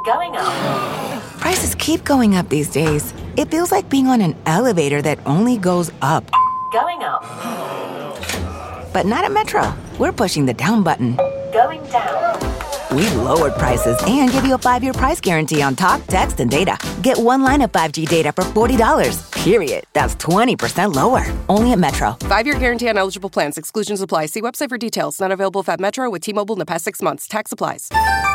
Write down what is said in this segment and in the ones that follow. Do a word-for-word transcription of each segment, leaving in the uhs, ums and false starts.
Going up. Prices keep going up these days. It feels like being on an elevator that only goes up. Going up. But not at Metro. We're pushing the down button. Going down. We've lowered prices and give you a five-year price guarantee on talk, text, and data. Get one line of five G data for forty dollars. Period. That's twenty percent lower. Only at Metro. Five-year guarantee on eligible plans. Exclusions apply. See website for details. Not available at Metro with T-Mobile in the past six months. Tax applies.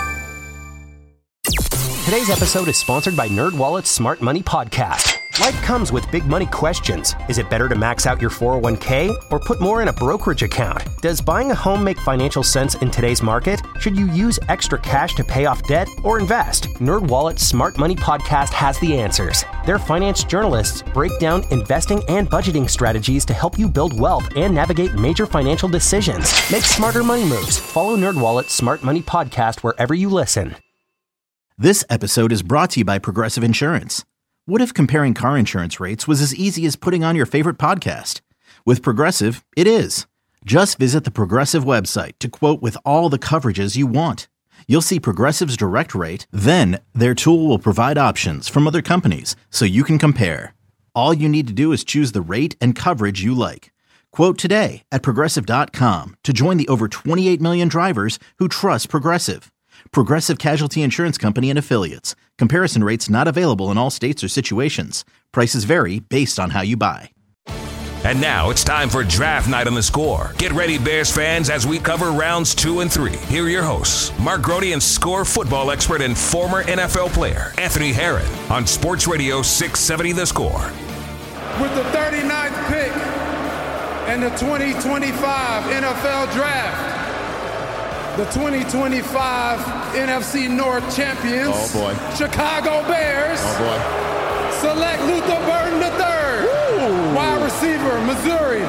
Today's episode is sponsored by NerdWallet's Smart Money Podcast. Life comes with big money questions. Is it better to max out your four oh one k or put more in a brokerage account? Does buying a home make financial sense in today's market? Should you use extra cash to pay off debt or invest? NerdWallet's Smart Money Podcast has the answers. Their finance journalists break down investing and budgeting strategies to help you build wealth and navigate major financial decisions. Make smarter money moves. Follow NerdWallet's Smart Money Podcast wherever you listen. This episode is brought to you by Progressive Insurance. What if comparing car insurance rates was as easy as putting on your favorite podcast? With Progressive, it is. Just visit the Progressive website to quote with all the coverages you want. You'll see Progressive's direct rate, then their tool will provide options from other companies so you can compare. All you need to do is choose the rate and coverage you like. Quote today at Progressive dot com to join the over twenty-eight million drivers who trust Progressive. Progressive Casualty Insurance Company and Affiliates. Comparison rates not available in all states or situations. Prices vary based on how you buy. And now it's time for Draft Night on the Score. Get ready, Bears fans, as we cover rounds two and three. Here are your hosts, Mark Grody and Score football expert and former N F L player, Anthony Herron, on Sports Radio six seventy The Score. With the thirty-ninth pick in the twenty twenty-five N F L Draft, the twenty twenty-five N F C North champions, oh boy, Chicago Bears, oh boy, select Luther Burden the third, Ooh. Wide receiver, Missouri.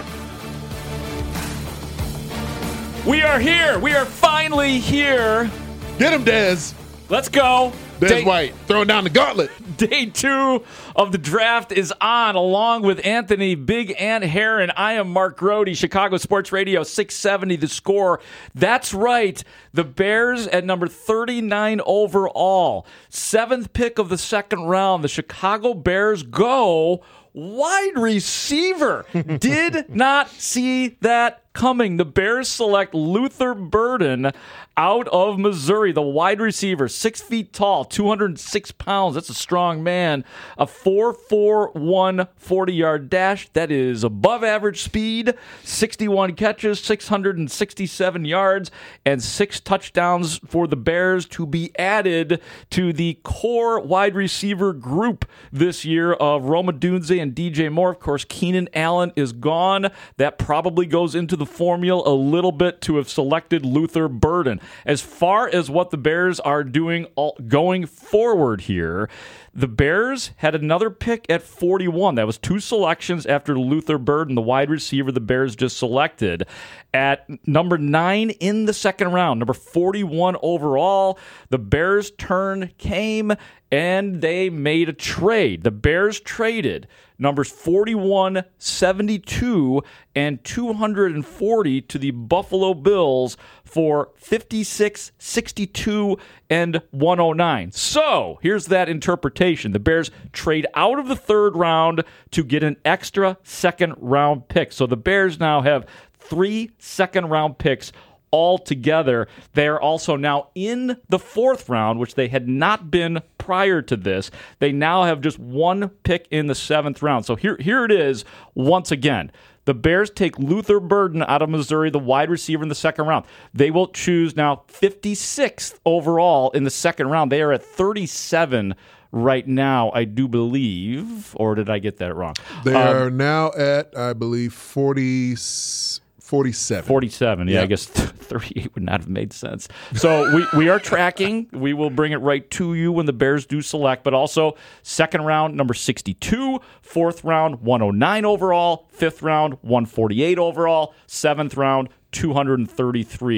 We are here. We are finally here. Get him, Dez. Let's go. Dez Day, White throwing down the gauntlet. Day two of the draft is on, along with Anthony Big Ant Herron. I am Mark Grody, Chicago Sports Radio six seventy The Score. That's right. The Bears at number thirty-nine overall. Seventh pick of the second round. The Chicago Bears go wide receiver. Did not see that coming. The Bears select Luther Burden out of Missouri, the wide receiver, six feet tall, two hundred six pounds. That's a strong man. A four four one forty-yard dash. That is above average speed. sixty-one catches, six hundred sixty-seven yards, and six touchdowns for the Bears to be added to the core wide receiver group this year of Rome Odunze and D J Moore. Of course, Keenan Allen is gone. That probably goes into the formula a little bit to have selected Luther Burden. As far as what the Bears are doing all, going forward here, the Bears had another pick at forty-one. That was two selections after Luther Burden, the wide receiver the Bears just selected. At number nine in the second round, number forty-one overall, the Bears' turn came and they made a trade. The Bears traded numbers forty-one, seventy-two, and two hundred forty to the Buffalo Bills for fifty-six, sixty-two, and one oh nine. So, here's that interpretation. The Bears trade out of the third round to get an extra second round pick. So the Bears now have three second round picks altogether. They are also now in the fourth round, which they had not been prior to this. They now have just one pick in the seventh round. So here, here it is once again. The Bears take Luther Burden out of Missouri, the wide receiver in the second round. They will choose now fifty-sixth overall in the second round. They are at thirty-seven right now, I do believe. Or did I get that wrong? They um, are now at, I believe, forty, forty-seven. forty-seven, yeah, yeah. I guess thirty-eight would not have made sense. So we, we are tracking. We will bring it right to you when the Bears do select, but also second round, number sixty-two, fourth round, one oh nine overall, fifth round, one forty-eight overall, seventh round, two hundred thirty-three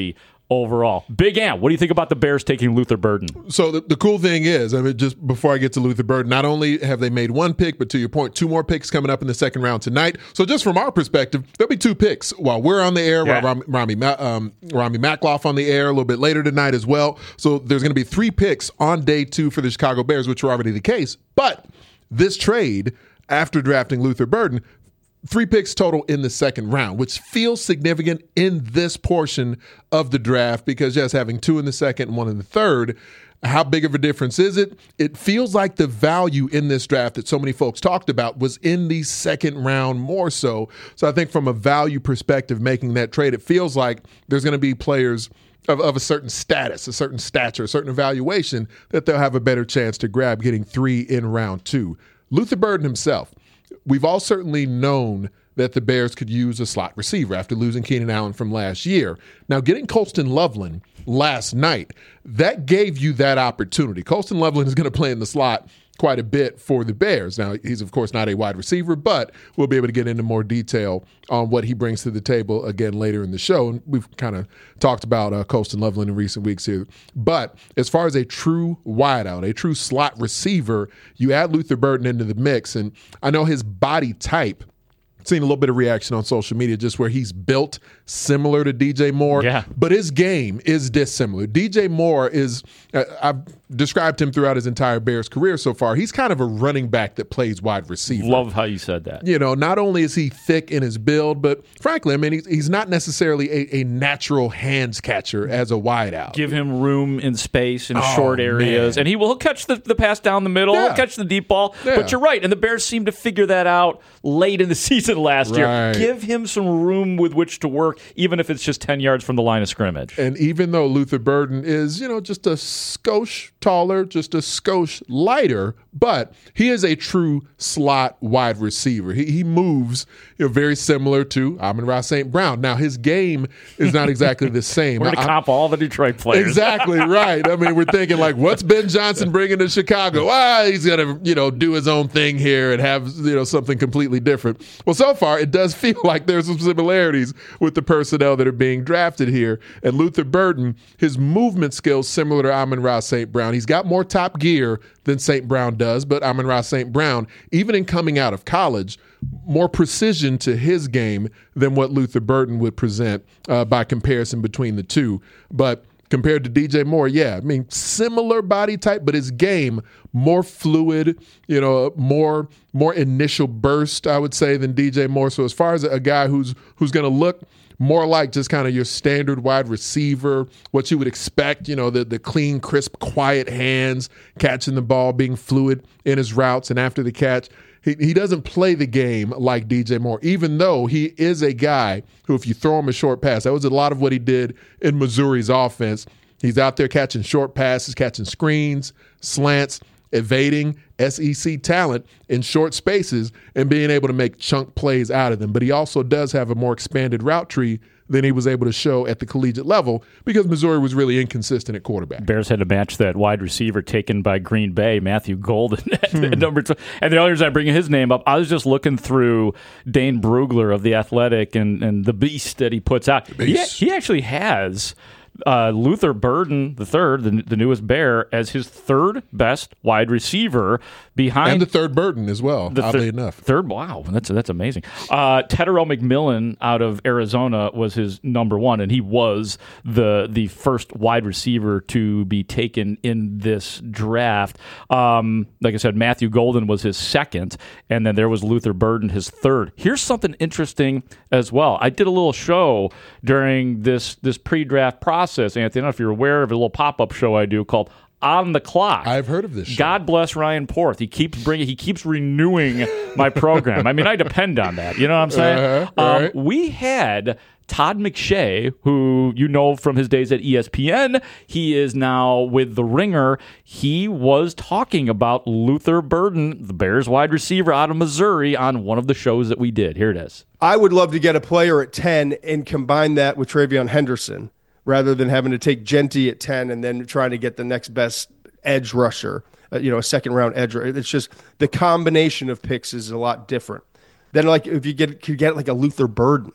overall. Big Ant, what do you think about the Bears taking Luther Burden? So the, the cool thing is, I mean, just before I get to Luther Burden, not only have they made one pick, but to your point, two more picks coming up in the second round tonight. So just from our perspective, there'll be two picks while we're on the air, Yeah. while Rami, Rami, Ma- um, Rami Makloff on the air a little bit later tonight as well. So there's going to be three picks on day two for the Chicago Bears, which were already the case. But this trade, after drafting Luther Burden, three picks total in the second round, which feels significant in this portion of the draft because, yes, having two in the second and one in the third, how big of a difference is it? It feels like the value in this draft that so many folks talked about was in the second round more so. So I think from a value perspective, making that trade, it feels like there's going to be players Of, of a certain status, a certain stature, a certain evaluation that they'll have a better chance to grab getting three in round two. Luther Burden himself, we've all certainly known that the Bears could use a slot receiver after losing Keenan Allen from last year. Now, getting Colston Loveland last night, that gave you that opportunity. Colston Loveland is going to play in the slot quite a bit for the Bears. Now, he's, of course, not a wide receiver, but we'll be able to get into more detail on what he brings to the table again later in the show. And we've kind of talked about uh, Colston Loveland in recent weeks here. But as far as a true wideout, a true slot receiver, you add Luther Burden into the mix. And I know his body type, seen a little bit of reaction on social media just where he's built similar to D J Moore, Yeah. but his game is dissimilar. D J Moore is, uh, I've described him throughout his entire Bears career so far. He's kind of a running back that plays wide receiver. Love how you said that. You know, not only is he thick in his build, but frankly, I mean, he's, he's not necessarily a, a natural hands catcher as a wideout. Give him room in space in Oh, short areas, man. and he will he'll catch the, the pass down the middle, Yeah. he'll catch the deep ball. Yeah. But you're right, and the Bears seem to figure that out late in the season last year. Right. Give him some room with which to work, even if it's just ten yards from the line of scrimmage. And even though Luther Burden is, you know, just a skosh taller, just a skosh lighter, but he is a true slot wide receiver. He, he moves, you know, very similar to Amon-Ra Saint Brown. Now, his game is not exactly the same. We're going to I- comp all the Detroit players. Exactly right. I mean, we're thinking like, what's Ben Johnson bringing to Chicago? Ah, he's gonna, you know, do his own thing here and have, you know, something completely different. Well, so far it does feel like there's some similarities with the personnel that are being drafted here. And Luther Burden, his movement skills similar to Amon-Ra Saint Brown. He's got more top gear than Saint Brown does, but Amon-Ra Saint Brown, even in coming out of college, more precision to his game than what Luther Burden would present uh, by comparison between the two. But compared to D J Moore, yeah, I mean, similar body type, but his game more fluid, you know, more more initial burst, I would say, than D J Moore. So as far as a guy who's who's going to look more like just kind of your standard wide receiver, what you would expect, you know, the the clean, crisp, quiet hands, catching the ball, being fluid in his routes and after the catch. He, he doesn't play the game like D J Moore, even though he is a guy who, if you throw him a short pass, that was a lot of what he did in Missouri's offense. He's out there catching short passes, catching screens, slants, evading S E C talent in short spaces and being able to make chunk plays out of them. But he also does have a more expanded route tree than he was able to show at the collegiate level because Missouri was really inconsistent at quarterback. Bears had to match that wide receiver taken by Green Bay, Matthew Golden, at number two. And the only reason I'm bringing his name up, I was just looking through Dane Brugler of The Athletic and, and the beast that he puts out. He, he actually has uh, Luther Burden, the third, the, the newest Bear, as his third best wide receiver behind And the third Burden as well, the oddly thir- enough. Third, wow, that's that's amazing. Uh, Tedero McMillan out of Arizona was his number one, and he was the the first wide receiver to be taken in this draft. Um, like I said, Matthew Golden was his second, and then there was Luther Burden, his third. Here's something interesting as well. I did a little show during this this pre-draft process, Anthony. I don't know if you're aware of a little pop-up show I do called On the Clock. I've heard of this show. God bless Ryan Porth. He keeps bringing, he keeps renewing my program. I mean, I depend on that. You know what I'm saying? Uh-huh, um, right. We had Todd McShay, who you know from his days at E S P N. He is now with The Ringer. He was talking about Luther Burden, the Bears wide receiver out of Missouri, on one of the shows that we did. Here it is. I would love to get a player at ten and combine that with Travion Henderson, rather than having to take Genty at ten and then trying to get the next best edge rusher, uh, you know, a second round edge. It's just the combination of picks is a lot different. Then, like, if you get could get like a Luther Burden,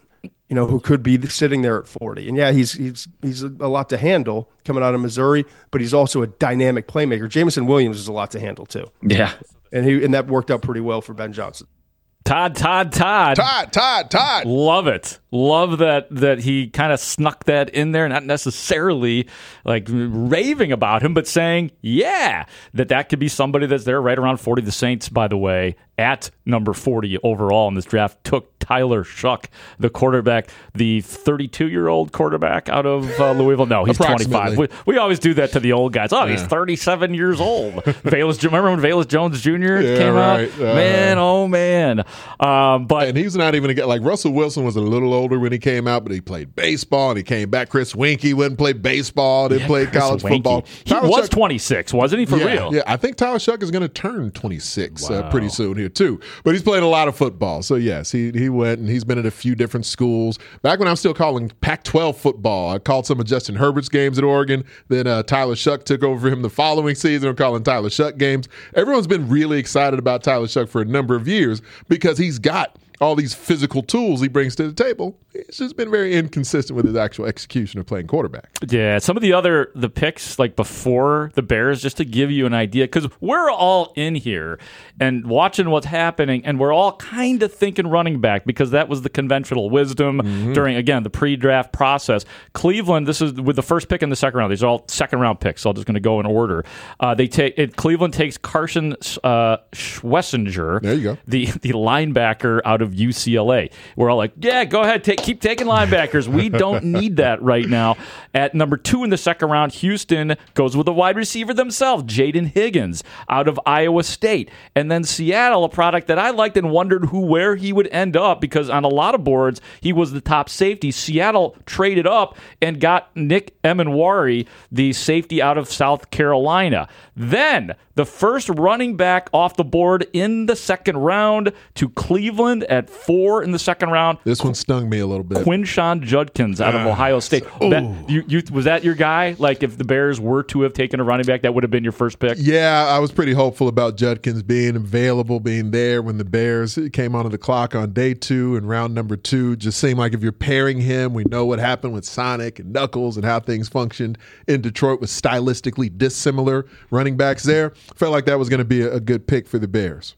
you know, who could be sitting there at forty. And yeah, he's he's he's a lot to handle coming out of Missouri, but he's also a dynamic playmaker. Jameson Williams is a lot to handle too. Yeah. And he and that worked out pretty well for Ben Johnson. Todd, Todd, Todd. Todd, Todd, Todd. Love it. Love that that he kind of snuck that in there, not necessarily like raving about him, but saying, yeah, that that could be somebody that's there right around forty. The Saints, by the way, at number forty overall in this draft, took Tyler Shuck, the quarterback, the thirty-two-year-old quarterback out of uh, Louisville. No, he's twenty-five. We, we always do that to the old guys. Oh, yeah. He's thirty-seven years old. Velus, remember when Velus Jones Junior Yeah, came right. out? Uh, man, oh, man. Um, but And he's not even a guy like Russell Wilson was a little older when he came out, but he played baseball and he came back. Chris Winkie wouldn't play baseball, didn't yeah, play Chris college Winkie. football. He Tyler was Shuck- twenty-six, wasn't he, for yeah, real? Yeah, I think Tyler Shuck is going to turn twenty-six Wow. uh, pretty soon here too. But he's played a lot of football. So yes, he he went and he's been at a few different schools. Back when I'm still calling Pac twelve football, I called some of Justin Herbert's games at Oregon. Then uh, Tyler Shuck took over him the following season. I'm calling Tyler Shuck games. Everyone's been really excited about Tyler Shuck for a number of years because he's got all these physical tools he brings to the table. It's just been very inconsistent with his actual execution of playing quarterback. Yeah, some of the other the picks like before the Bears, just to give you an idea, because we're all in here and watching what's happening, and we're all kind of thinking running back because that was the conventional wisdom mm-hmm. during, again, the pre-draft process. Cleveland, this is with the first pick in the second round. These are all second-round picks, so I'm just going to go in order. Uh, they take it, Cleveland takes Carson uh, Schwessinger, there you go. the the linebacker out of U C L A. We're all like, yeah, go ahead, take, keep taking linebackers. We don't need that right now. At number two in the second round, Houston goes with a wide receiver themselves, Jaden Higgins out of Iowa State. And then Seattle, a product that I liked and wondered who where he would end up because on a lot of boards, he was the top safety. Seattle traded up and got Nick Emenwari, the safety out of South Carolina. Then the first running back off the board in the second round to Cleveland at four in the second round. This one stung me a little bit. Quinshon Judkins out of Ohio State. That, you, you, was that your guy? Like if the Bears were to have taken a running back, that would have been your first pick? Yeah, I was pretty hopeful about Judkins being available, being there when the Bears came onto the clock on day two and round number two. Just seemed like if you're pairing him, we know what happened with Sonic and Knuckles and how things functioned in Detroit with stylistically dissimilar running backs there. Felt like that was going to be a, a good pick for the Bears.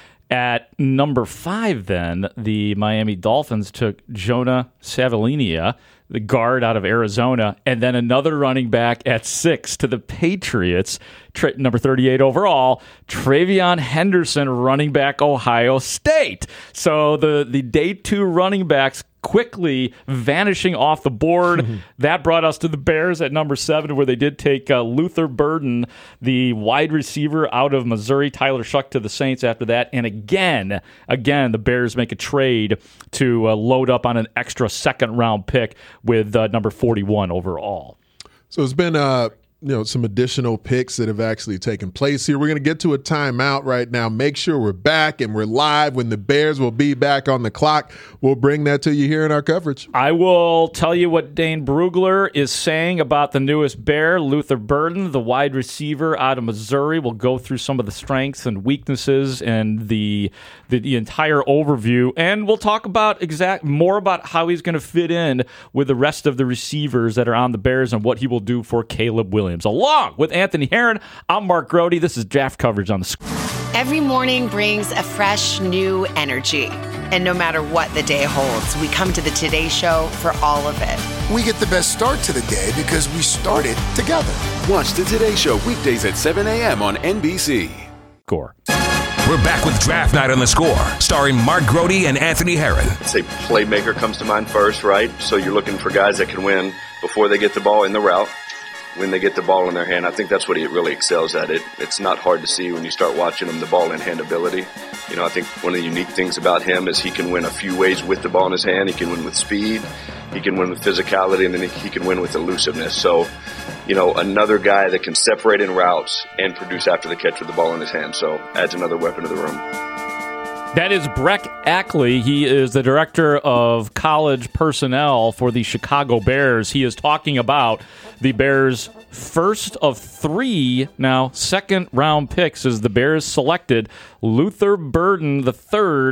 At number five, then, the Miami Dolphins took Jonah Savalinia, the guard out of Arizona, and then another running back at six to the Patriots, tra- number thirty-eight overall, Travion Henderson, running back, Ohio State. So the, the day two running backs quickly vanishing off the board. That brought us to the Bears at number seven, where they did take uh, Luther Burden, the wide receiver out of Missouri, Tyler Shuck to the Saints after that. And again, again, the Bears make a trade to uh, load up on an extra second-round pick with uh, number forty-one overall. So it's been uh, you know, some additional picks that have actually taken place here. We're going to get to a timeout right now. Make sure we're back and we're live when the Bears will be back on the clock. We'll bring that to you here in our coverage. I will tell you what Dane Brugler is saying about the newest Bear, Luther Burden, the wide receiver out of Missouri. We'll go through some of the strengths and weaknesses and the the, the entire overview, and we'll talk about exact more about how he's going to fit in with the rest of the receivers that are on the Bears and what he will do for Caleb Williams. Along with Anthony Herron, I'm Mark Grody. This is Draft Coverage on the Score. Every morning brings a fresh, new energy. And no matter what the day holds, we come to the Today Show for all of it. We get the best start to the day because we started together. Watch the Today Show weekdays at seven a.m. on N B C. Score. We're back with Draft Night on the Score, starring Mark Grody and Anthony Herron. Say playmaker comes to mind first, right? So you're looking for guys that can win before they get the ball in the route. When they get the ball in their hand, I think that's what he really excels at. It it's not hard to see when you start watching him, the ball in hand ability. You know, I think one of the unique things about him is he can win a few ways with the ball in his hand. He can win with speed, he can win with physicality, and then he can win with elusiveness. So, you know, another guy that can separate in routes and produce after the catch with the ball in his hand. So adds another weapon to the room. That is Breck Ackley. He is the director of college personnel for the Chicago Bears. He is talking about the Bears' first of three, now second-round picks as the Bears selected Luther Burden the third,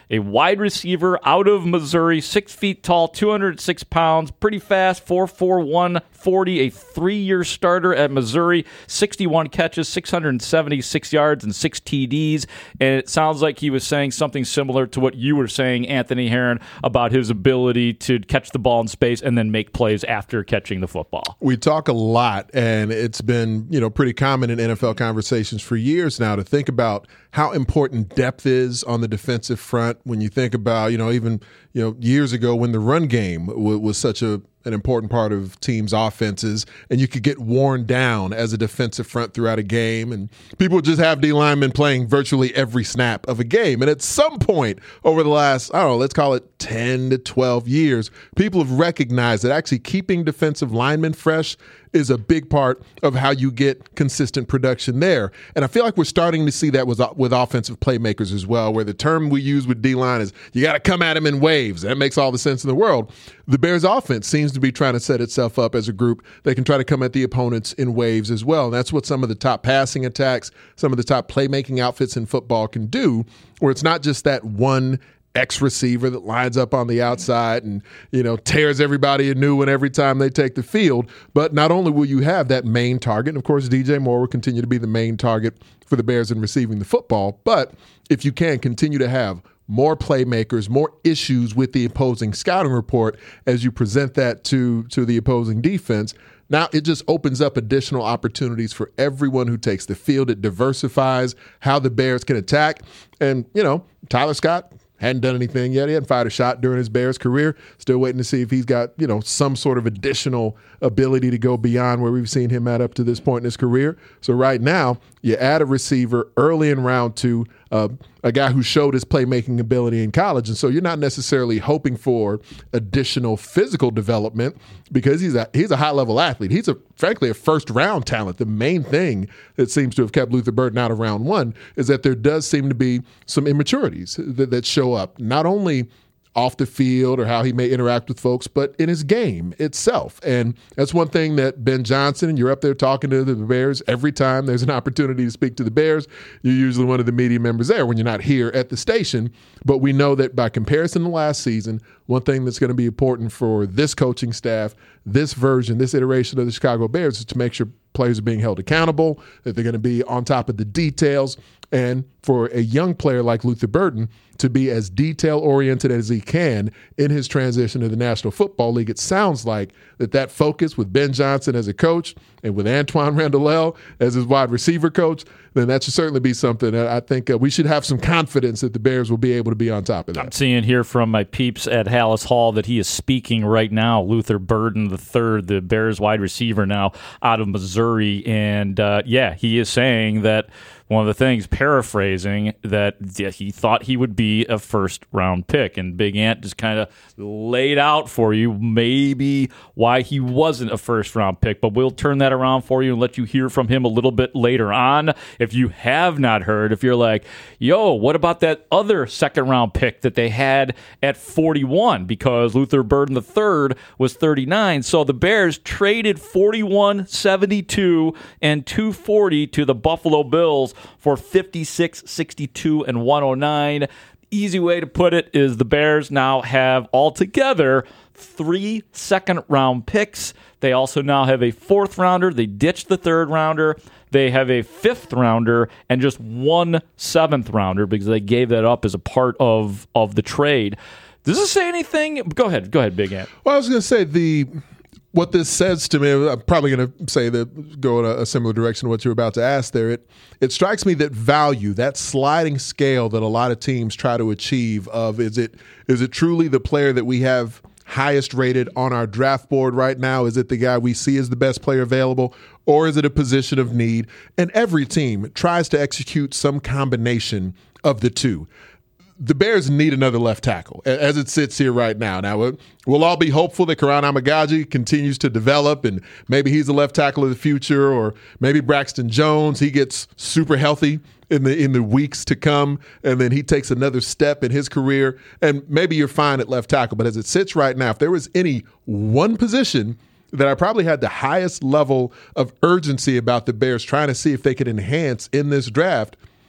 a wide receiver out of Missouri, six feet tall, two hundred six pounds, pretty fast, four four, one forty, a three-year starter at Missouri, sixty-one catches, six hundred seventy-six yards, and six T Ds. And it sounds like he was saying something similar to what you were saying, Anthony Herron, about his ability to catch the ball in space and then make plays after catching the football. We talk a lot, and it's been, you know, pretty common in N F L conversations for years now to think about how important depth is on the defensive front. When you think about, you know, even, you know, years ago when the run game w- was such a an important part of teams' offenses, and you could get worn down as a defensive front throughout a game, and people would just have D linemen playing virtually every snap of a game. And at some point over the last, I don't know, let's call it ten to twelve years, people have recognized that actually keeping defensive linemen fresh is a big part of how you get consistent production there. And I feel like we're starting to see that with, with offensive playmakers as well, where the term we use with D-line is you got to come at them in waves. That makes all the sense in the world. The Bears offense seems to be trying to set itself up as a group that can try to come at the opponents in waves as well. And that's what some of the top passing attacks, some of the top playmaking outfits in football can do, where it's not just that one X receiver that lines up on the outside and, you know, tears everybody a new one every time they take the field. But not only will you have that main target, and of course D J Moore will continue to be the main target for the Bears in receiving the football, but if you can continue to have more playmakers, more issues with the opposing scouting report as you present that to, to the opposing defense, now it just opens up additional opportunities for everyone who takes the field. It diversifies how the Bears can attack. And, you know, Tyler Scott hadn't done anything yet. He hadn't fired a shot during his Bears career. Still waiting to see if he's got, you know, some sort of additional ability to go beyond where we've seen him at up to this point in his career. So right now, you add a receiver early in round two, uh, a guy who showed his playmaking ability in college. And so you're not necessarily hoping for additional physical development because he's a, he's a high-level athlete. He's, a frankly, a first-round talent. The main thing that seems to have kept Luther Burden out of round one is that there does seem to be some immaturities that, that show up, not only off the field or how he may interact with folks, but in his game itself. And that's one thing that Ben Johnson, and you're up there talking to the Bears every time there's an opportunity to speak to the Bears, you're usually one of the media members there when you're not here at the station. But we know that by comparison to last season, one thing that's going to be important for this coaching staff, this version, this iteration of the Chicago Bears is to make sure players are being held accountable, that they're going to be on top of the details. And for a young player like Luther Burden to be as detail-oriented as he can in his transition to the National Football League, it sounds like that that focus with Ben Johnson as a coach and with Antoine Randall as his wide receiver coach, then that should certainly be something that I think uh, we should have some confidence that the Bears will be able to be on top of that. I'm seeing here from my peeps at Hallis Hall that he is speaking right now, Luther Burden the third, the Bears wide receiver now out of Missouri. And, uh, yeah, he is saying that one of the things, paraphrasing, that he thought he would be a first-round pick. And Big Ant just kind of laid out for you maybe why he wasn't a first-round pick. But we'll turn that around for you and let you hear from him a little bit later on. If you have not heard, if you're like, yo, what about that other second-round pick that they had at forty-one? Because Luther Burden the third was thirty-nine. So the Bears traded forty-one, seventy-two, and two forty to the Buffalo Bills for fifty-six, sixty-two, and one oh nine. Easy way to put it is the Bears now have altogether three second-round picks. They also now have a fourth-rounder. They ditched the third-rounder. They have a fifth-rounder and just one seventh-rounder because they gave that up as a part of, of the trade. Does this say anything? Go ahead. Go ahead, Big Ant. Well, I was going to say the what this says to me, I'm probably going to say that go in a, a similar direction to what you're about to ask there. It it strikes me that value, that sliding scale that a lot of teams try to achieve of is it is it truly the player that we have highest rated on our draft board right now? Is it the guy we see as the best player available, or is it a position of need? And every team tries to execute some combination of the two. The Bears need another left tackle as it sits here right now. Now, we'll all be hopeful that Karan Amagaji continues to develop and maybe he's the left tackle of the future, or maybe Braxton Jones, he gets super healthy in the in the weeks to come, and then he takes another step in his career, and maybe you're fine at left tackle. But as it sits right now, if there was any one position that I probably had the highest level of urgency about the Bears trying to see if they could enhance in this draft,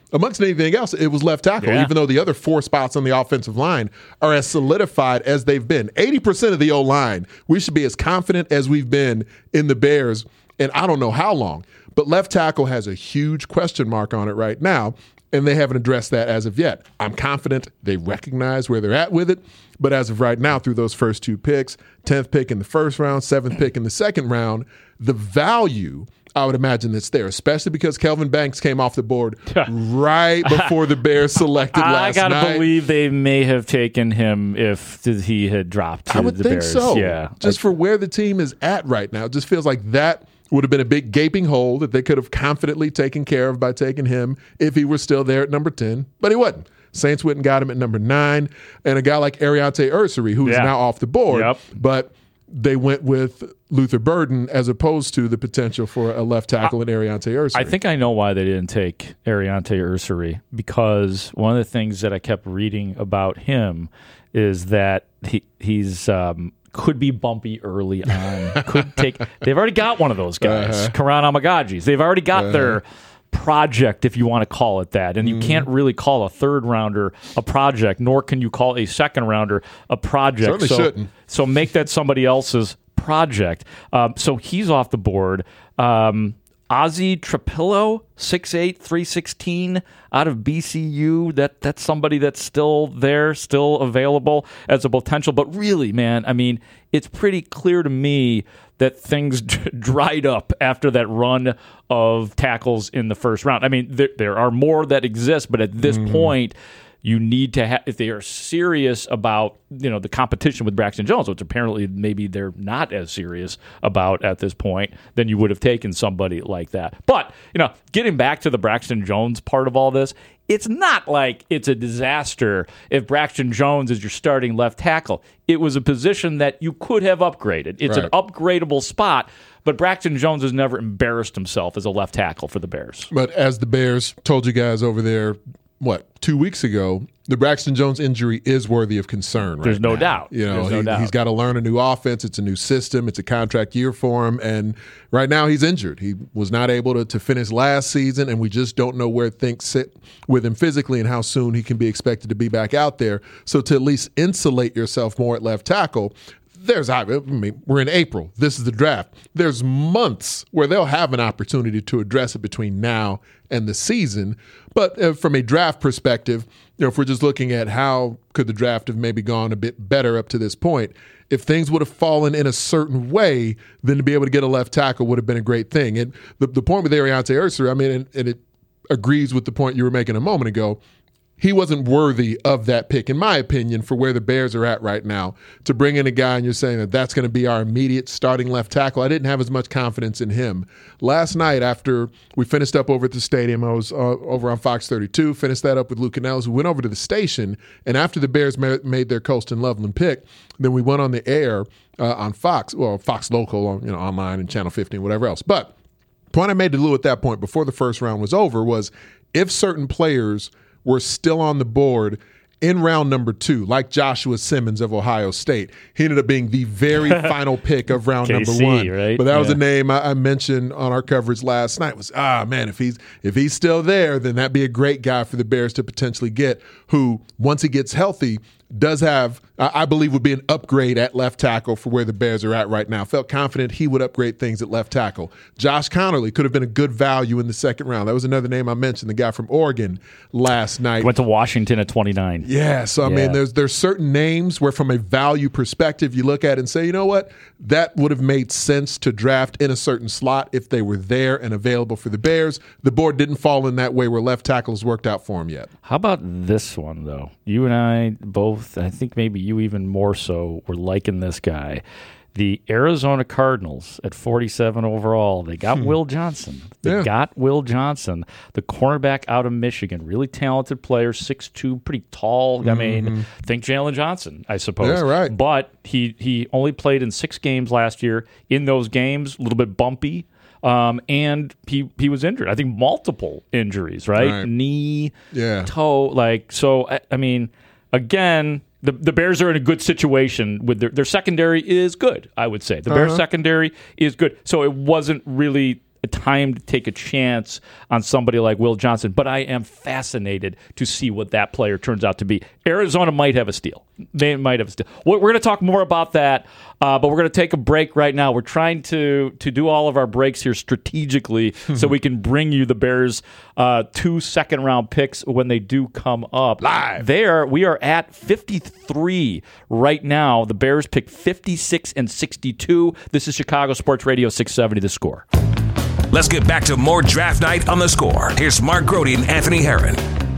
amongst anything else, it was left tackle, Yeah. even though the other four spots on the offensive line are as solidified as they've been. eighty percent of the O-line, we should be as confident as we've been in the Bears, and I don't know how long. But left tackle has a huge question mark on it right now, and they haven't addressed that as of yet. I'm confident they recognize where they're at with it, but as of right now, through those first two picks, tenth pick in the first round, seventh pick in the second round, the value, I would imagine, that's there, especially because Kelvin Banks came off the board right before the Bears selected I last gotta night. believe they may have taken him if he had dropped to I would the think Bears. so. Yeah, Just for where the team is at right now, it just feels like that would have been a big gaping hole that they could have confidently taken care of by taking him if he were still there at number ten, but he wasn't. Saints went and got him at number nine, and a guy like Ariante Ursary, who is Yeah. now off the board, Yep. but they went with Luther Burden as opposed to the potential for a left tackle in Ariante Ursary. I think I know why they didn't take Ariante Ursary, because one of the things that I kept reading about him is that he he's um, could be bumpy early on. Could take. They've already got one of those guys, Uh-huh. Karan Amagajis. They've already got Uh-huh. their project, if you want to call it that. And you Mm-hmm. can't really call a third rounder a project, nor can you call a second rounder a project. Certainly so, shouldn't. So make that somebody else's project. Um, so he's off the board. Um, Ozzie Trapillo, six eight, three sixteen, out of B C U. That that's somebody that's still there, still available as a potential. But really, man, I mean, it's pretty clear to me that things d- dried up after that run of tackles in the first round. I mean, there, there are more that exist, but at this Mm-hmm. point, you need to have, if they are serious about, you know, the competition with Braxton Jones, which apparently maybe they're not as serious about at this point, then you would have taken somebody like that. But, you know, getting back to the Braxton Jones part of all this, it's not like it's a disaster if Braxton Jones is your starting left tackle. It was a position that you could have upgraded. It's an Right. upgradable spot, but Braxton Jones has never embarrassed himself as a left tackle for the Bears. But as the Bears told you guys over there, what, two weeks ago, the Braxton Jones injury is worthy of concern right There's no now. doubt. You know, There's no he, doubt. he's got to learn a new offense. It's a new system. It's a contract year for him. And right now he's injured. He was not able to, to finish last season, and we just don't know where things sit with him physically and how soon he can be expected to be back out there. So to at least insulate yourself more at left tackle, there's, I mean, we're in April. This is the draft. There's months where they'll have an opportunity to address it between now and the season. But uh, from a draft perspective, you know, if we're just looking at how could the draft have maybe gone a bit better up to this point, if things would have fallen in a certain way, then to be able to get a left tackle would have been a great thing. And the, the point with Ariante Ursary, I mean, and, and it agrees with the point you were making a moment ago, he wasn't worthy of that pick, in my opinion, for where the Bears are at right now. To bring in a guy and you're saying that that's going to be our immediate starting left tackle, I didn't have as much confidence in him. Last night, after we finished up over at the stadium, I was uh, over on Fox thirty-two, finished that up with Luke Canellis. We went over to the station, and after the Bears ma- made their Colston Loveland pick, then we went on the air uh, on Fox, well, Fox Local, on, you know, online and Channel fifteen, whatever else. But the point I made to Lou at that point, before the first round was over, was if certain players were still on the board in round number two, like Joshua Simmons of Ohio State. He ended up being the very final pick of round K C, number one. right? But that was Yeah. a name I, I mentioned on our coverage last night. Was ah man, if he's if he's still there, then that'd be a great guy for the Bears to potentially get. Who once he gets healthy, does have, I believe, would be an upgrade at left tackle for where the Bears are at right now. Felt confident he would upgrade things at left tackle. Josh Connerly could have been a good value in the second round. That was another name I mentioned, the guy from Oregon last night. Went to Washington at twenty-nine. Yeah, so I Yeah. mean, there's there's certain names where, from a value perspective, you look at it and say, you know what, that would have made sense to draft in a certain slot if they were there and available for the Bears. The board didn't fall in that way where left tackles worked out for him yet. How about this one, though? You and I both, I think maybe you even more so, were liking this guy. The Arizona Cardinals at forty-seven overall, they got Hmm. Will Johnson. They Yeah. got Will Johnson, the cornerback out of Michigan. Really talented player, six two, pretty tall. I mean, Mhm. think Jalen Johnson, I suppose. Yeah, right. But he, he only played in six games last year. In those games, a little bit bumpy. Um, and he, he was injured. I think multiple injuries, right? Right. Knee, Yeah. toe. Like, so, I, I mean, again, the the Bears are in a good situation with their their secondary is good, I would say. The Bears Uh-huh. secondary is good. So it wasn't really time to take a chance on somebody like Will Johnson, but I am fascinated to see what that player turns out to be. Arizona might have a steal. They might have a steal. We're going to talk more about that, uh, but we're going to take a break right now. We're trying to to do all of our breaks here strategically so we can bring you the Bears' uh, two second-round picks when they do come up. Live. There, we are at fifty-three right now. The Bears pick fifty-six and sixty-two. This is Chicago Sports Radio six seventy, The Score. Let's get back to more Draft Night on The Score. Here's Mark Grody and Anthony Herron.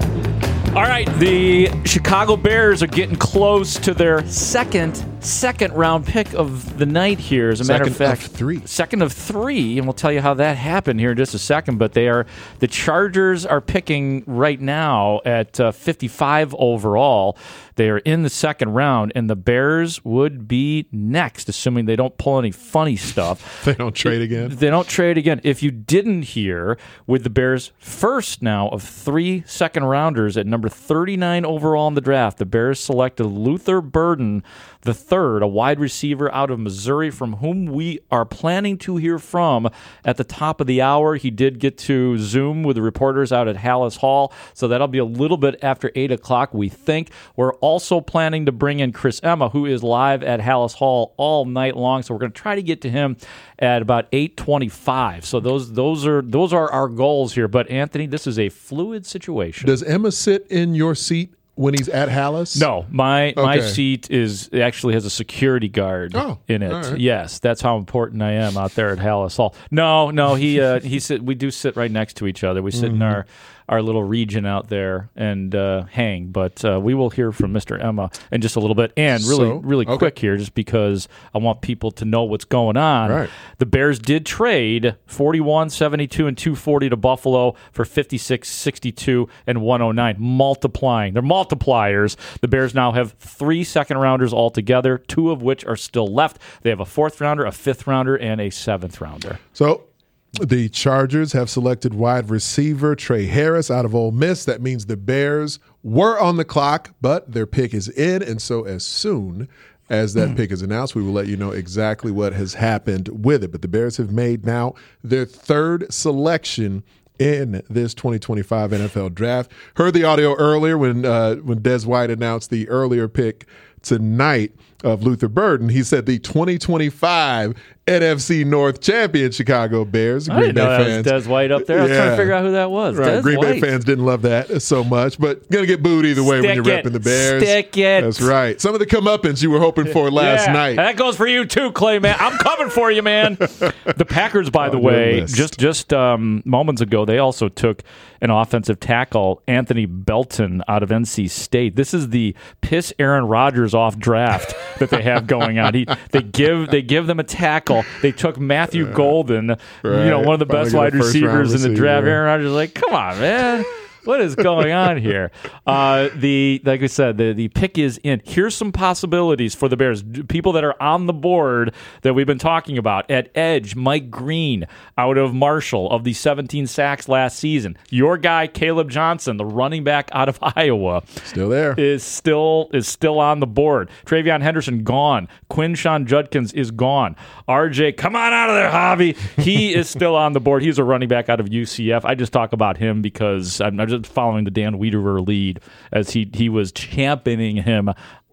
All right, the Chicago Bears are getting close to their second second round pick of the night here. As a matter Second of fact, of three. Second of three, and we'll tell you how that happened here in just a second. But they are the Chargers are picking right now at uh, fifty-five overall. They are in the second round, and the Bears would be next, assuming they don't pull any funny stuff. They don't trade again? They don't trade again. If you didn't hear, with the Bears' first now of three second-rounders at number thirty-nine overall in the draft, the Bears selected Luther Burden the third, a wide receiver out of Missouri from whom we are planning to hear from at the top of the hour. He did get to Zoom with the reporters out at Hallis Hall, so that'll be a little bit after eight o'clock, we think. We're also planning to bring in Chris Emma, who is live at Hallis Hall all night long, so we're going to try to get to him at about eight twenty-five. So those those are those are our goals here. But, Anthony, this is a fluid situation. Does Emma sit in your seat when he's at Hallis? No, my my Okay. seat is actually has a security guard Oh, in it. all right. Yes, that's how important I am out there at Hallis Hall. No, no, he uh, he sit. We do sit right next to each other. We sit in Mhm. our our little region out there and uh, hang. But uh, we will hear from Mister Emma in just a little bit. And really, So, really okay. quick here, just because I want people to know what's going on. Right. The Bears did trade forty-one, seventy-two, and two forty to Buffalo for fifty-six, sixty-two, and one oh nine, multiplying. They're multipliers. The Bears now have three second-rounders altogether, two of which are still left. They have a fourth-rounder, a fifth-rounder, and a seventh-rounder. So the Chargers have selected wide receiver Trey Harris out of Ole Miss. That means the Bears were on the clock, but their pick is in. And so as soon as that pick is announced, we will let you know exactly what has happened with it. But the Bears have made now their third selection in this twenty twenty-five N F L Draft. Heard the audio earlier when uh, when Des White announced the earlier pick tonight of Luther Burden. He said the twenty twenty-five N F C North champion Chicago Bears. I didn't know that was Des White up there. I was trying to Yeah. figure out who that was. Right. Des Green White. Bay fans didn't love that so much, but gonna get booed either way when Stick you're it. repping the Bears. Stick it. That's right. Some of the comeuppance you were hoping for last Yeah, night. That goes for you too, Clay, man. I'm coming for you, man. The Packers, by the On your way, list. just just um, moments ago, they also took an offensive tackle, Anthony Belton, out of N C State. This is the piss Aaron Rodgers off draft that they have going on. He, they give they give them a tackle. They took Matthew Golden, you know, Right. one of the Finally best get a wide first-round receivers in the receiver. draft. Aaron Rodgers is like, come on, man. What is going on here? Uh, the like I said, the, the pick is in. Here's some possibilities for the Bears. People that are on the board that we've been talking about. At edge, Mike Green out of Marshall of the seventeen sacks last season. Your guy, Caleb Johnson, the running back out of Iowa, Still there. is still is still on the board. Travion Henderson gone. Quinshawn Judkins is gone. R J, come on out of there, Javi. He is still on the board. He's a running back out of U C F. I just talk about him because I'm, I'm just following the Dan Wiederer lead as he he was championing him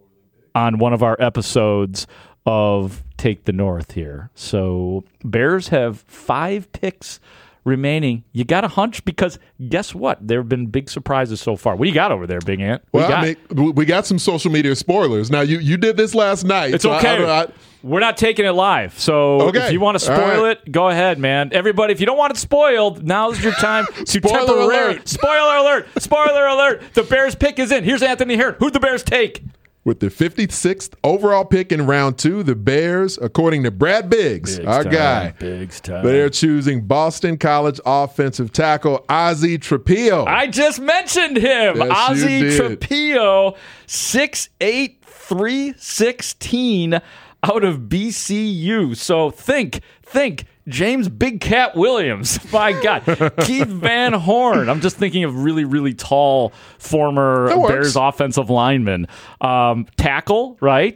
on one of our episodes of Take the North here. So Bears have five picks remaining. You got a hunch because guess what? There have been big surprises so far. What do you got over there, Big Ant? What Well, do you I got? mean, we got some social media spoilers. Now, you, you did this last night. It's so I- okay. I- I- We're not taking it live. So Okay. if you want to All spoil right. it, go ahead, man. Everybody, if you don't want it spoiled, now's your time to Spoiler temporarily. alert. Spoiler alert. Spoiler alert. The Bears pick is in. Here's Anthony Herron. Who'd the Bears take? With the fifty-sixth overall pick in round two, the Bears, according to Brad Biggs, Biggs our time, guy, Biggs time. they're choosing Boston College offensive tackle Ozzie Trapillo. I just mentioned him. Yes, Ozzie you did. Trapillo, six eight, three sixteen out of B C U. So think, think. James Big Cat Williams. My God. Keith Van Horn. I'm just thinking of really, really tall former That works. Bears offensive lineman. Um, tackle, right?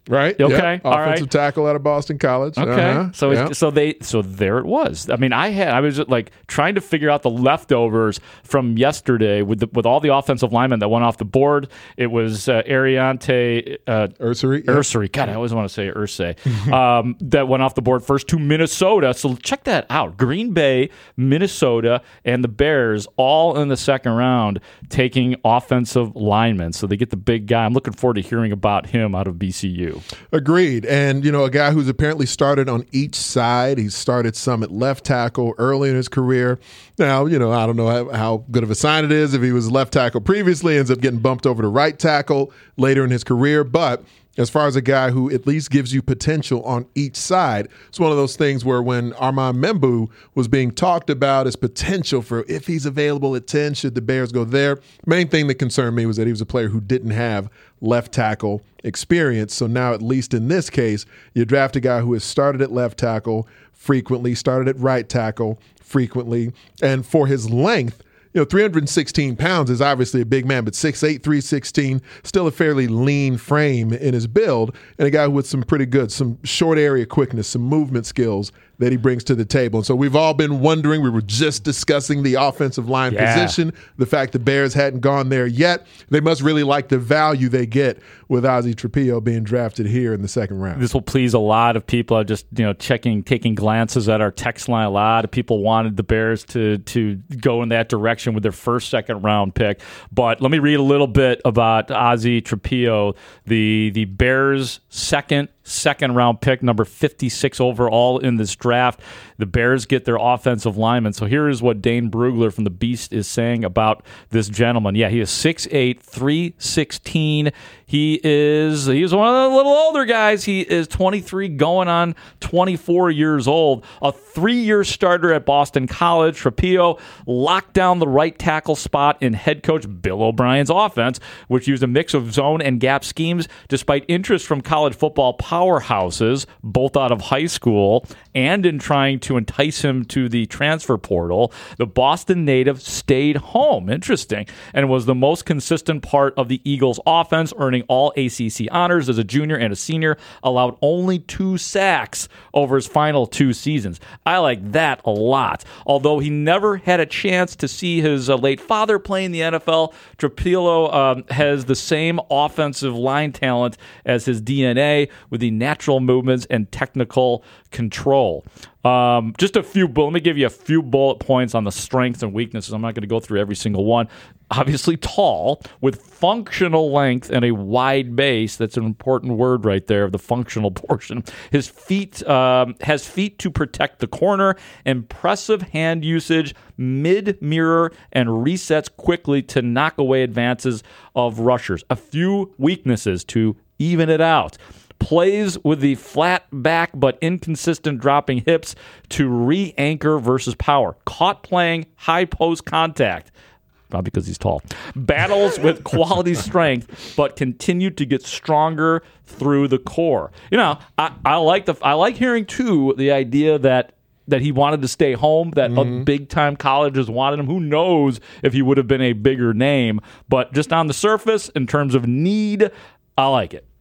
Right. Okay. Yep. All right. Offensive tackle out of Boston College. Okay. Uh-huh. So yep. it's, so they so there it was. I mean, I had I was like trying to figure out the leftovers from yesterday with the, with all the offensive linemen that went off the board. It was uh, Ariante uh, Ursery. Yep. Ursery. God, I always want to say Ursay. um, that went off the board first to Minnesota. So check that out. Green Bay, Minnesota, and the Bears all in the second round taking offensive linemen. So they get the big guy. I'm looking forward to hearing about him out of B C U. Agreed. And, you know, a guy who's apparently started on each side. He started some at left tackle early in his career. Now, you know, I don't know how, how good of a sign it is if he was left tackle previously, ends up getting bumped over to right tackle later in his career. But as far as a guy who at least gives you potential on each side, it's one of those things where when Armand Membu was being talked about as potential for if he's available at ten, should the Bears go there, main thing that concerned me was that he was a player who didn't have left tackle experience. So now, at least in this case, you draft a guy who has started at left tackle frequently, started at right tackle frequently, and for his length, you know, three hundred sixteen pounds is obviously a big man, but six eight, three sixteen, still a fairly lean frame in his build, and a guy with some pretty good, some short area quickness, some movement skills that he brings to the table. And so we've all been wondering, we were just discussing the offensive line Yeah. position, the fact the Bears hadn't gone there yet. They must really like the value they get with Ozzie Trapillo being drafted here in the second round. This will please a lot of people. I'm just, you know, checking, taking glances at our text line. A lot of people wanted the Bears to to go in that direction with their first, second round pick. But let me read a little bit about Ozzie Trapillo, the the Bears' second second round pick, number fifty-six overall in this draft. The Bears get their offensive lineman. So here is what Dane Brugler from the Beast is saying about this gentleman. Yeah, he is six eight, three sixteen. He is he's one of the little older guys. He is twenty-three, going on twenty-four years old. A three-year starter at Boston College. Trapillo locked down the right tackle spot in head coach Bill O'Brien's offense, which used a mix of zone and gap schemes despite interest from college football powerhouses, both out of high school and in trying to entice him to the transfer portal. The Boston native stayed home, interesting, and was the most consistent part of the Eagles' offense, earning all A C C honors as a junior and a senior, allowed only two sacks over his final two seasons. I like that a lot. Although he never had a chance to see his uh, late father play in the N F L, Trapillo um, has the same offensive line talent as his D N A, with the natural movements and technical control. Um, just a few, let me give you a few bullet points on the strengths and weaknesses. I'm not going to go through every single one. Obviously tall, with functional length and a wide base. That's an important word right there, the functional portion. His feet um, has feet to protect the corner, impressive hand usage, mid-mirror, and resets quickly to knock away advances of rushers. A few weaknesses to even it out. Plays with the flat back but inconsistent dropping hips to re-anchor versus power. Caught playing high post contact. Not because he's tall. Battles with quality strength, but continued to get stronger through the core. You know, I, I like the I like hearing too the idea that that he wanted to stay home, that mm-hmm. big time colleges wanted him. Who knows if he would have been a bigger name? But just on the surface, in terms of need, I like it.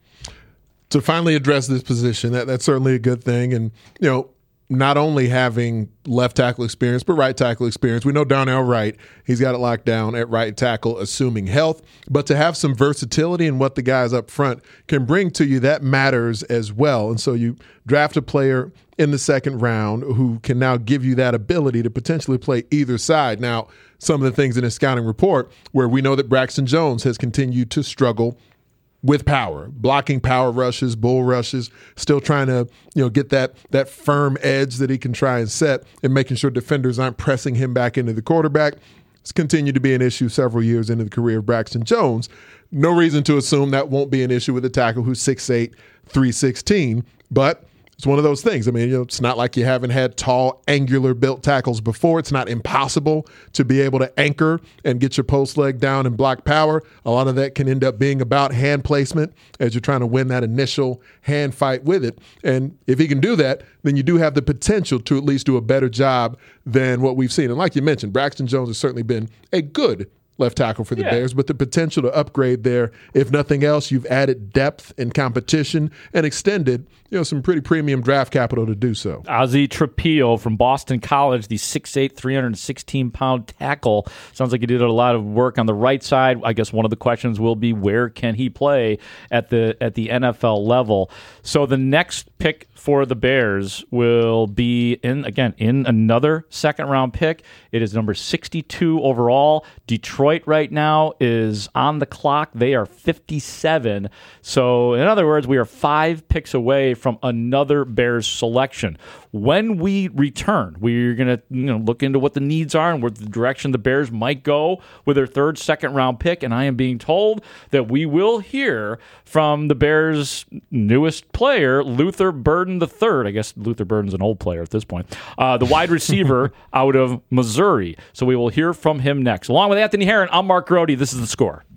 To finally address this position, that that's certainly a good thing. And, you know, not only having left tackle experience, but right tackle experience. We know Darnell Wright, he's got it locked down at right tackle, assuming health. But to have some versatility in what the guys up front can bring to you, that matters as well. And so you draft a player in the second round who can now give you that ability to potentially play either side. Now, some of the things in his scouting report where we know that Braxton Jones has continued to struggle with power, blocking power rushes, bull rushes, still trying to, you know, get that that firm edge that he can try and set, and making sure defenders aren't pressing him back into the quarterback. It's continued to be an issue several years into the career of Braxton Jones. No reason to assume that won't be an issue with a tackle who's six eight, three sixteen, but it's one of those things. I mean, you know, it's not like you haven't had tall, angular built tackles before. It's not impossible to be able to anchor and get your post leg down and block power. A lot of that can end up being about hand placement as you're trying to win that initial hand fight with it. And if he can do that, then you do have the potential to at least do a better job than what we've seen. And like you mentioned, Braxton Jones has certainly been a good left tackle for the Yeah. Bears, but the potential to upgrade there. If nothing else, you've added depth and competition and extended, you know, some pretty premium draft capital to do so. Ozzie Trapillo from Boston College, the six eight, three hundred sixteen pound tackle. Sounds like he did a lot of work on the right side. I guess one of the questions will be, where can he play at the at the N F L level? So the next pick for the Bears will be in again in another second round pick. It is number sixty-two overall. Detroit right now is on the clock. They are fifty-seven. So in other words, we are five picks away from another Bears selection. When we return, we're going to you know look into what the needs are and what the direction the Bears might go with their third second round pick. And I am being told that we will hear from the Bears' newest player, Luther Burden the third. I guess Luther Burden's an old player at this point. Uh, the wide receiver out of Missouri. So we will hear from him next. Along with Anthony Herron, I'm Mark Grody. This is The Score.